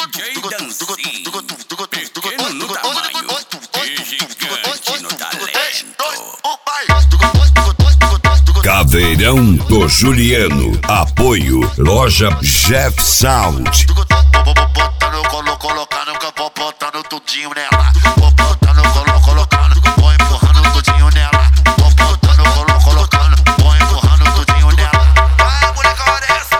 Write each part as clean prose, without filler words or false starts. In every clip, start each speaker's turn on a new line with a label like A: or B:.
A: Dancy, pequeno no tamanho e gigante no talento.
B: Caveirão do Juliano. Apoio Loja Jeff Sound.
C: Colocando que eu vou botando tudinho nela. Vou botando, colocando, vou empurrando tudinho nela. Vou botando, colocando, vou empurrando tudinho nela. Vai, moleca, olha essa.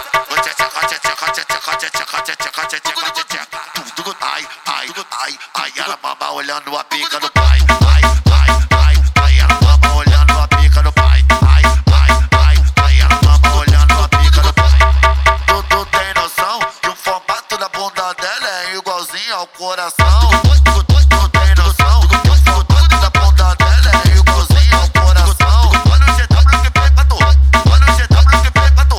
C: Ai, ela mama olhando a pica do pai. Ai, ela mama olhando a pica do pai. Ai, ela mama olhando a pica do pai. Tu tem noção que o formato da bunda dela é igualzinho ao coração? Tu tem noção que o formato da bunda dela é igualzinho ao coração? Olha o GW que fez pra tu. Olha o GW que fez pra tu.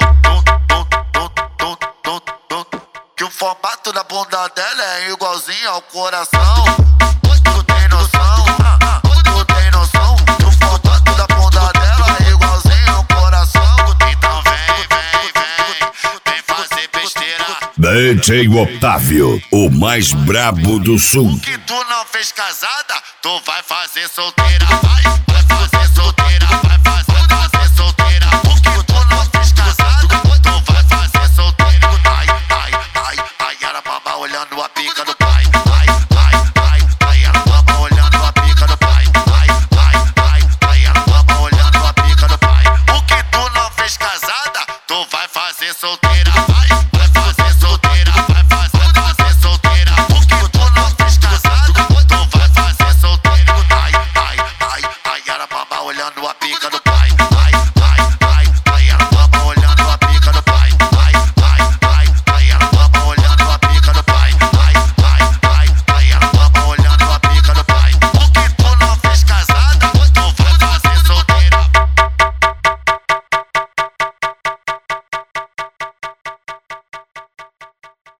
C: Que o formato da bunda dela é igualzinho ao coração. Tu tem noção? Tu tem noção que o formato da bunda dela é igualzinho ao coração? Então vem fazer besteira.
B: DJ Otávio, o mais brabo do sul.
C: O que tu não fez casada, tu vai fazer solteira. Vai fazer solteira, vai fazer solteira. O que tu não fez casada, tu vai fazer solteira. Ai, ela mama olhando a pica do